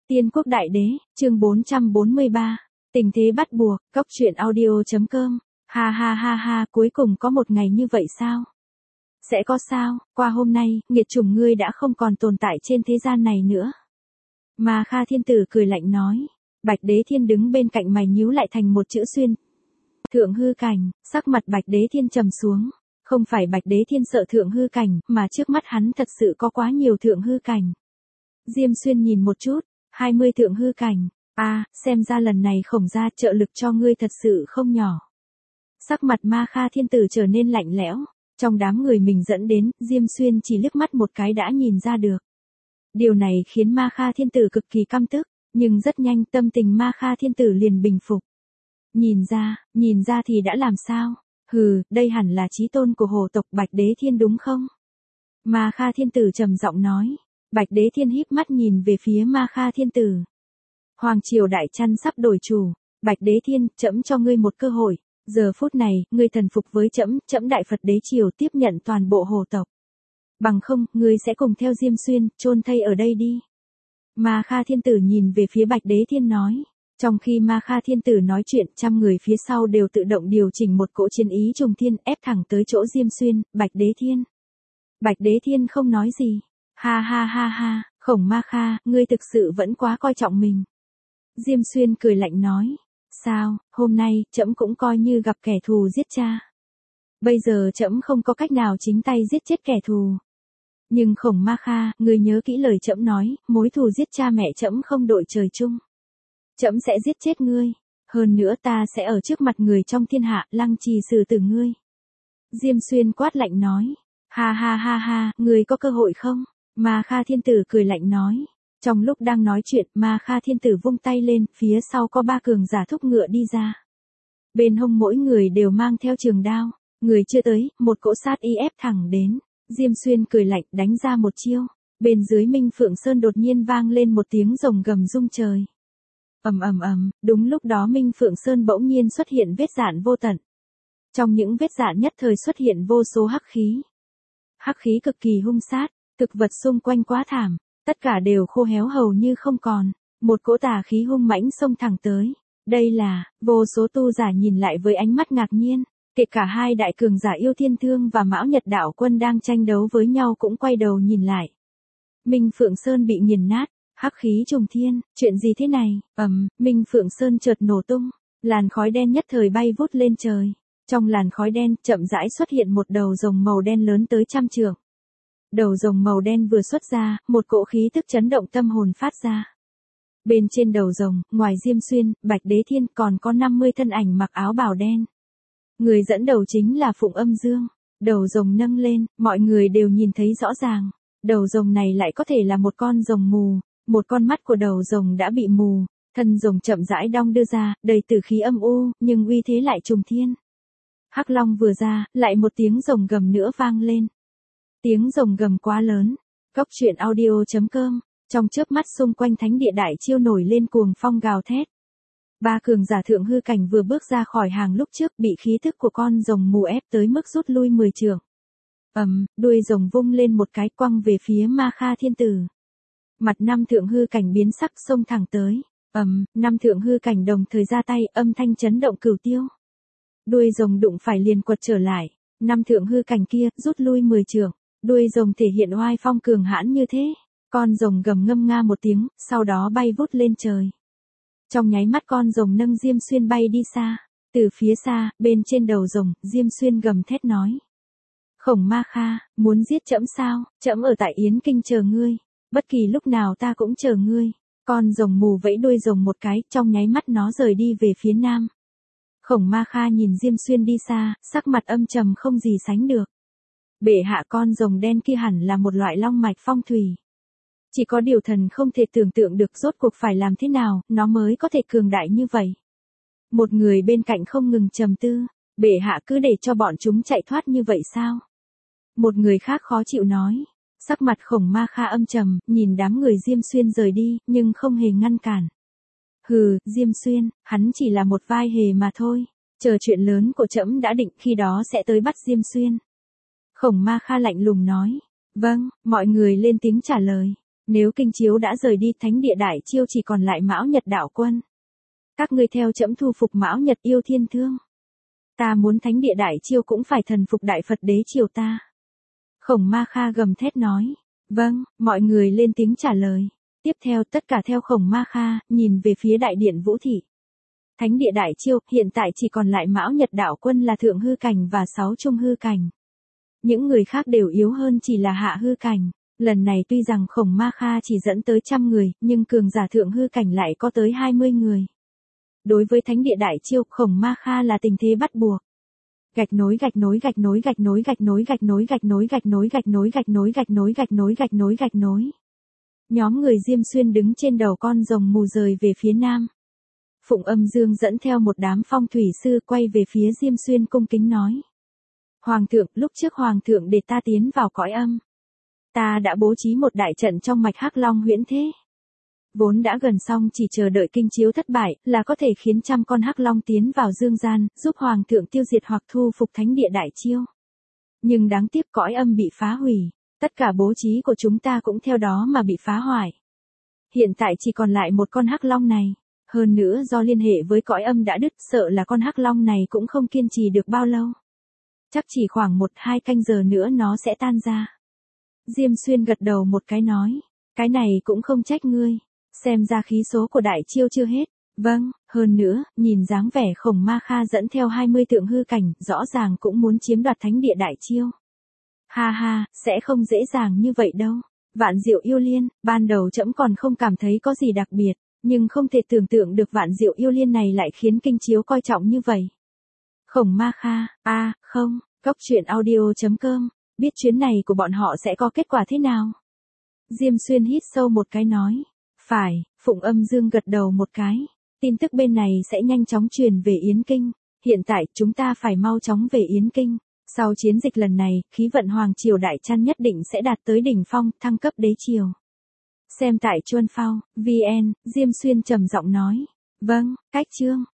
Tiên quốc đại đế, chương 443. Tình thế bắt buộc, cóc truyện audio.com. Ha ha ha ha, cuối cùng có một ngày như vậy sao? Sẽ có sao, qua hôm nay, nghiệt chủng ngươi đã không còn tồn tại trên thế gian này nữa. Mà Kha Thiên Tử cười lạnh nói. Bạch Đế Thiên đứng bên cạnh mày nhíu lại thành một chữ xuyên. Thượng hư cảnh, sắc mặt Bạch Đế Thiên trầm xuống. Không phải Bạch Đế Thiên sợ thượng hư cảnh, mà trước mắt hắn thật sự có quá nhiều thượng hư cảnh. Diêm Xuyên nhìn một chút, 20 thượng hư cảnh. Xem ra lần này Khổng gia trợ lực cho ngươi thật sự không nhỏ. Sắc mặt Ma Kha Thiên Tử trở nên lạnh lẽo. Trong đám người mình dẫn đến, Diêm Xuyên chỉ liếc mắt một cái đã nhìn ra được. Điều này khiến Ma Kha Thiên Tử cực kỳ căm tức, nhưng rất nhanh tâm tình Ma Kha Thiên Tử liền bình phục. Nhìn ra thì đã làm sao? Hừ, đây hẳn là chí tôn của hồ tộc Bạch Đế Thiên đúng không? Ma Kha Thiên Tử trầm giọng nói. Bạch Đế Thiên híp mắt nhìn về phía Ma Kha Thiên Tử. Hoàng triều đại chăn sắp đổi chủ, Bạch Đế Thiên, trẫm cho ngươi một cơ hội, giờ phút này, ngươi thần phục với trẫm Đại Phật Đế triều tiếp nhận toàn bộ hồ tộc. Bằng không, ngươi sẽ cùng theo Diêm Xuyên, chôn thây ở đây đi. Ma Kha Thiên Tử nhìn về phía Bạch Đế Thiên nói. Trong khi Ma Kha Thiên Tử nói chuyện, 100 người phía sau đều tự động điều chỉnh một cỗ chiến ý trùng thiên ép thẳng tới chỗ Diêm Xuyên, Bạch Đế Thiên. Bạch Đế Thiên không nói gì. Ha ha ha ha, Khổng Ma Kha, ngươi thực sự vẫn quá coi trọng mình. Diêm Xuyên cười lạnh nói. Sao, hôm nay, trẫm cũng coi như gặp kẻ thù giết cha. Bây giờ trẫm không có cách nào chính tay giết chết kẻ thù. Nhưng Khổng Ma Kha, ngươi nhớ kỹ lời trẫm nói, mối thù giết cha mẹ trẫm không đội trời chung. Trẫm sẽ giết chết ngươi. Hơn nữa ta sẽ ở trước mặt người trong thiên hạ, lăng trì xử tử ngươi. Diêm Xuyên quát lạnh nói. Ha ha ha ha, ngươi có cơ hội không? Ma Kha Thiên Tử cười lạnh nói. Trong lúc đang nói chuyện, Ma Kha Thiên Tử vung tay lên, phía sau có 3 cường giả thúc ngựa đi ra. Bên hông mỗi người đều mang theo trường đao. Người chưa tới, một cỗ sát y ép thẳng đến. Diêm Xuyên cười lạnh, đánh ra một chiêu. Bên dưới Minh Phượng Sơn đột nhiên vang lên một tiếng rồng gầm rung trời. Ầm ầm ầm, đúng lúc đó Minh Phượng Sơn bỗng nhiên xuất hiện vết rạn vô tận. Trong những vết rạn nhất thời xuất hiện vô số hắc khí. Hắc khí cực kỳ hung sát, thực vật xung quanh quá thảm, tất cả đều khô héo hầu như không còn. Một cỗ tà khí hung mãnh xông thẳng tới. Đây là, vô số tu giả nhìn lại với ánh mắt ngạc nhiên, kể cả 2 đại cường giả Yêu Thiên Thương và Mão Nhật Đạo Quân đang tranh đấu với nhau cũng quay đầu nhìn lại. Minh Phượng Sơn bị nghiền nát. Hắc khí trùng thiên, chuyện gì thế này? Minh Phượng Sơn chợt nổ tung, làn khói đen nhất thời bay vút lên trời. Trong làn khói đen, chậm rãi xuất hiện một đầu rồng màu đen lớn tới 100 trượng. Đầu rồng màu đen vừa xuất ra, một cỗ khí tức chấn động tâm hồn phát ra. Bên trên đầu rồng, ngoài Diêm Xuyên, Bạch Đế Thiên còn có 50 thân ảnh mặc áo bào đen. Người dẫn đầu chính là Phụng Âm Dương. Đầu rồng nâng lên, mọi người đều nhìn thấy rõ ràng. Đầu rồng này lại có thể là một con rồng mù. Một con mắt của đầu rồng đã bị mù, thân rồng chậm rãi đong đưa ra, đầy tử khí âm u, nhưng uy thế lại trùng thiên. Hắc Long vừa ra, lại một tiếng rồng gầm nữa vang lên. Tiếng rồng gầm quá lớn. Cóc truyện audio.com. Trong chớp mắt xung quanh thánh địa đại chiêu nổi lên cuồng phong gào thét. 3 cường giả thượng hư cảnh vừa bước ra khỏi hàng lúc trước bị khí thức của con rồng mù ép tới mức rút lui 10 trượng. Đuôi rồng vung lên một cái quăng về phía Ma Kha Thiên Tử. Mặt 5 thượng hư cảnh biến sắc xông thẳng tới. 5 thượng hư cảnh đồng thời ra tay, âm thanh chấn động cửu tiêu. Đuôi rồng đụng phải liền quật trở lại. 5 thượng hư cảnh kia rút lui 10 trượng. Đuôi rồng thể hiện oai phong cường hãn như thế. Con rồng gầm ngâm nga một tiếng, sau đó bay vút lên trời. Trong nháy mắt con rồng nâng Diêm Xuyên bay đi xa. Từ phía xa, bên trên đầu rồng, Diêm Xuyên gầm thét nói. Khổng Ma Kha, muốn giết trẫm sao? Trẫm ở tại Yến Kinh chờ ngươi. Bất kỳ lúc nào ta cũng chờ ngươi. Con rồng mù vẫy đuôi rồng một cái, trong nháy mắt nó rời đi về phía nam. Khổng Ma Kha nhìn Diêm Xuyên đi xa, sắc mặt âm trầm không gì sánh được. Bệ hạ, con rồng đen kia hẳn là một loại long mạch phong thủy. Chỉ có điều thần không thể tưởng tượng được rốt cuộc phải làm thế nào, nó mới có thể cường đại như vậy. Một người bên cạnh không ngừng trầm tư, bệ hạ cứ để cho bọn chúng chạy thoát như vậy sao? Một người khác khó chịu nói. Sắc mặt Khổng Ma Kha âm trầm, nhìn đám người Diêm Xuyên rời đi, nhưng không hề ngăn cản. Hừ, Diêm Xuyên, hắn chỉ là một vai hề mà thôi. Chờ chuyện lớn của trẫm đã định, khi đó sẽ tới bắt Diêm Xuyên. Khổng Ma Kha lạnh lùng nói. Vâng, mọi người lên tiếng trả lời. Nếu kinh chiếu đã rời đi, thánh địa Đại Chiêu chỉ còn lại Mão Nhật đạo quân. Các ngươi theo trẫm thu phục Mão Nhật yêu thiên thương. Ta muốn thánh địa Đại Chiêu cũng phải thần phục Đại Phật đế triều ta. Khổng Ma Kha gầm thét nói. Vâng, mọi người lên tiếng trả lời. Tiếp theo tất cả theo Khổng Ma Kha, nhìn về phía đại điện Vũ Thị. Thánh địa Đại Chiêu, hiện tại chỉ còn lại Mão Nhật đạo quân là thượng hư cảnh và 6 trung hư cảnh. Những người khác đều yếu hơn chỉ là hạ hư cảnh. Lần này tuy rằng Khổng Ma Kha chỉ dẫn tới 100 người, nhưng cường giả thượng hư cảnh lại có tới 20 người. Đối với thánh địa Đại Chiêu, Khổng Ma Kha là tình thế bắt buộc. Gạch nối gạch nối gạch nối gạch nối gạch nối gạch nối gạch nối gạch nối gạch nối gạch nối gạch nối gạch nối gạch nối gạch nối. Nhóm người Diêm Xuyên đứng trên đầu con rồng mù rời về phía nam. Phụng Âm Dương dẫn theo một đám phong thủy sư quay về phía Diêm Xuyên cung kính nói. Hoàng thượng, lúc trước Hoàng thượng để ta tiến vào cõi âm. Ta đã bố trí một đại trận trong mạch Hắc Long huyễn thế. Vốn đã gần xong, chỉ chờ đợi kinh chiếu thất bại là có thể khiến 100 con Hắc Long tiến vào dương gian, giúp Hoàng thượng tiêu diệt hoặc thu phục thánh địa Đại Chiêu. Nhưng đáng tiếc cõi âm bị phá hủy, tất cả bố trí của chúng ta cũng theo đó mà bị phá hoại. Hiện tại chỉ còn lại một con Hắc Long này, hơn nữa do liên hệ với cõi âm đã đứt, sợ là con Hắc Long này cũng không kiên trì được bao lâu. Chắc chỉ khoảng 1-2 canh giờ nữa nó sẽ tan ra. Diêm Xuyên gật đầu một cái nói, cái này cũng không trách ngươi. Xem ra khí số của Đại Chiêu chưa hết. Vâng, hơn nữa, nhìn dáng vẻ Khổng Ma Kha dẫn theo 20 tượng hư cảnh, rõ ràng cũng muốn chiếm đoạt thánh địa Đại Chiêu. Ha ha, sẽ không dễ dàng như vậy đâu. Vạn Diệu Yêu Liên, ban đầu trẫm còn không cảm thấy có gì đặc biệt, nhưng không thể tưởng tượng được Vạn Diệu Yêu Liên này lại khiến kinh chiếu coi trọng như vậy. Khổng Ma Kha, không, goctruyện.audio.com, biết chuyến này của bọn họ sẽ có kết quả thế nào? Diêm Xuyên hít sâu một cái nói. Phải, Phụng Âm Dương gật đầu một cái. Tin tức bên này sẽ nhanh chóng truyền về Yến Kinh. Hiện tại chúng ta phải mau chóng về Yến Kinh. Sau chiến dịch lần này, khí vận Hoàng Triều Đại Trăn nhất định sẽ đạt tới đỉnh phong, thăng cấp đế triều. Xem tại Chuân Phao, VN, Diêm Xuyên trầm giọng nói. Vâng, cách chương.